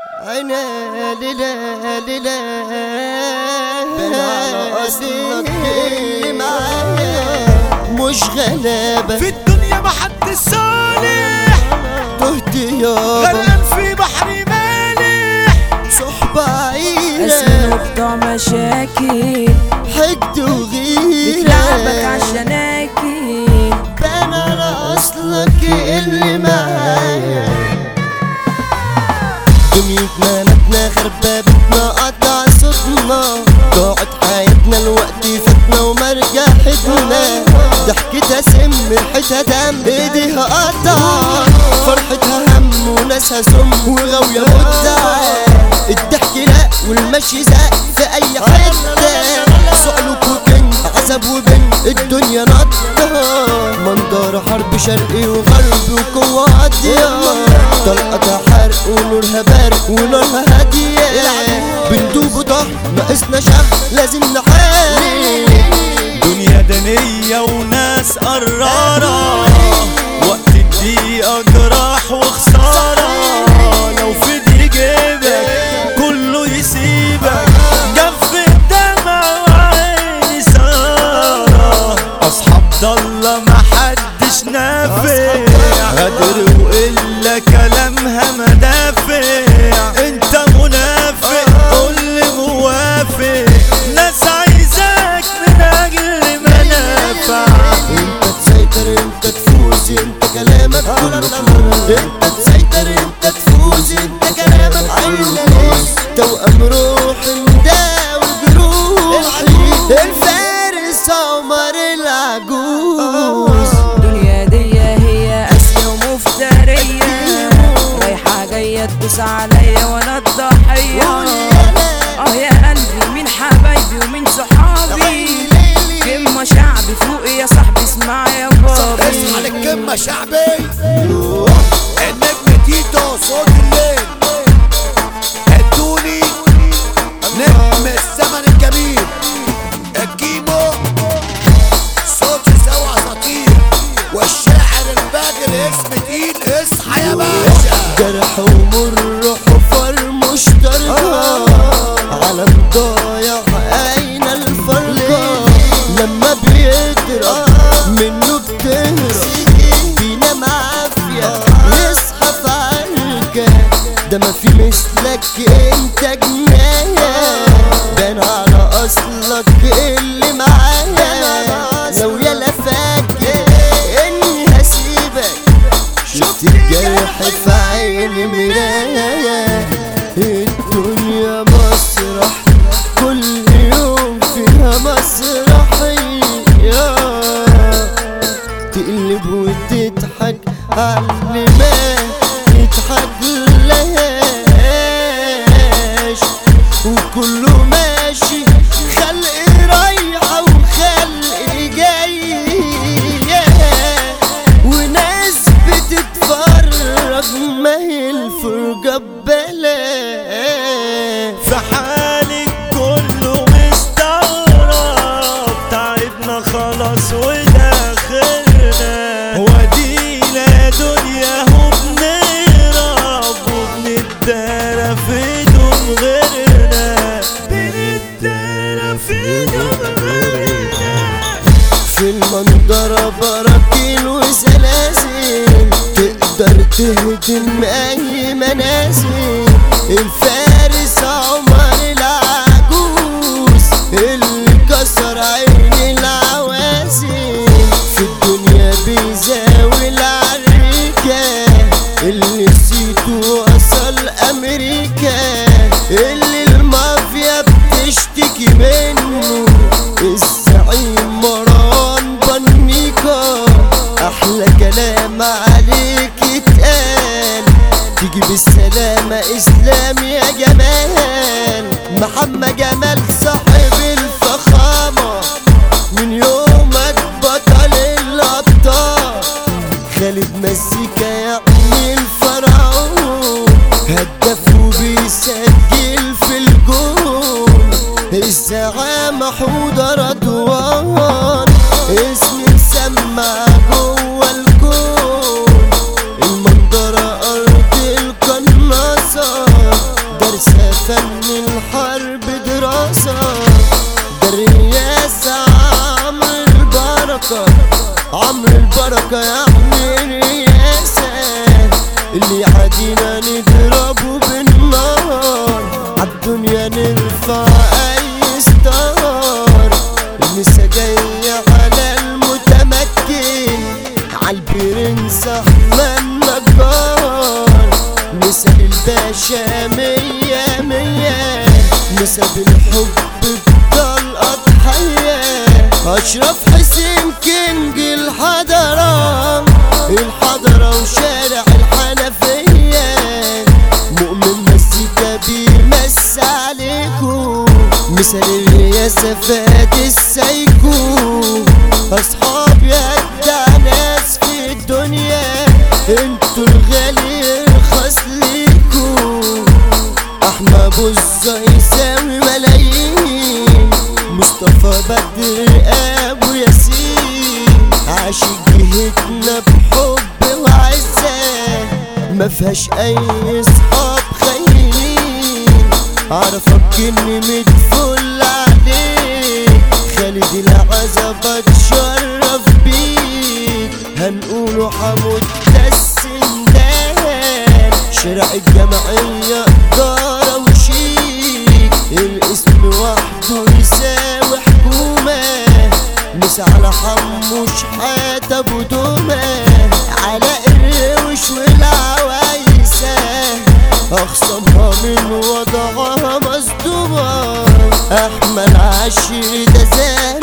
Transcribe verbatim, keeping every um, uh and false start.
عينا للا للا على أصلك اللي معايا مش غلابة في الدنيا محد صالح، تهت يابا غرقان في بحر مالح، صحبة عيلة اسمه بتوع مشاكل، حقد وغيرة بتلعبك عشان اكل بان على أصلك اللي معايا. دنيتنا متنا خربابتنا قطع صوتنا، ضاعت حياتنا الوقت فاتنا وما رجعتنا، ضحكتها سم ريحتها دم ايديها قطع، فرحتها هم وناسها سم وغاوية مدعى، الضحك لا والمشي زق في اي حتة، سؤلك وكن عذاب وبن الدنيا نطة، منظر حرب شرقي وغرب وقوة هادية، طلقتها حرق ونورها برق ونارها هادية، بندوب وضهر ناقصنا شهر لازم نحارب، دنيا دنية وناس قرارة، وقت الدقيقة جراح وخسارة، لو في دي جيبك كله يسيبك، جف الدمع وعيني سارة، أصحاب ضالة محدش نافع، غدر وإلا كلامها مدافع، انت منافق قولي موافق، ناس عايزاك من أجل منافع، انت تسيطر انت تفوز انت كلامك كله فلوس، انت تسيطر انت تفوز انت كلامك كله فلوس، توأم روحي مداوي جروحي، الفارس عمر العجوز، الدنيا دي هي قاسية ومفترية، رايحة جاية تدوس عليا وانا الضحية، اه يا قلبي مين حبايبي ومين صحابي، كلمة شعبي فوقي يا صاحبي اسمع يا بابي، اسمع للكلمة شعبي، النجم تيتو صوت الليل، ادوني نجم الزمن الجميل، الكيمو صوت سوا اساطير، والشاعر الفاجر اسم تقيل، اصحى يا باشا، جرح ومر حفر مشتركة، عالم ضايع أين الفرقة، لما بيضرب منه بتهرب، فينا معافية يصحى في عركة، ده ما في مثلك انت جناية، بان على أصلك اللي معايا، لو يلا فاكر اني هسيبك، شفت الجرح في عيني مراية، الدنيا مسرح كل يوم فيها مسرحية، تقلب وتضحك عاللي ما يضحك لهاش، وكله ماشي خلق رايحة وخلق جاية، وناس بتتفرج ما هي الفرجة ببلاش، في حالك كله مستغرب، تعبنا خلاص وده اخرنا، ودينا دنيا هو بنهرب وبنتدارى في دون غيرنا، بنتدارى في دون غيرنا، في المنظرة براكين وسلاسل، تقدر تهدم اي منازل، الفارس عمر العجوز اللي كسر عين العوازل، في الدنيا بيزاوي العريكة، اللي نسيته وصل امريكا، اللي المافيا بتشتكي منه، الزعيم مروان بنيكا، احلى كلام عليك اتقال، تيجي بالسلامة اسلام يا جمال، محمد جمال صاحب الفخامة، من يومك بطل الابطال، خالد مزيكا يعني الفرعون، هداف وبيسجل في الجون، الزعامة حوضة رضوان، اسم مسمع جوه الكون، المنظرة أرض القناصة، باشا مية مية، نسب الحب بضل أضحية. أشرف حسين كينج الحضرة، الحضرة وشارع الحنفية. مؤمن مزيكا بيمس عليكو، مثال الرياسة فادي السايكو. أصحاب يدع ناس في الدنيا، انتوا الغالي ارخص ليكو. أحمى بوزة يساوي ملايين، مصطفى بدر أبو ياسين. عاشق جهتنا بحب وعزة، مفيهاش أي صحاب خاينين. عرفك إني متفل عليك، خالد العزبة اتشرف بيك. هنقوله حمود السندان، شارع الجمعية إدارة وشيك. الاسم وحده يساوي حكومة، مس على حمو شحاتة أبو دومة. علاء الروش والعوايسة، أخصمها من وضعها مصدومة. أحمد عشري ده زاد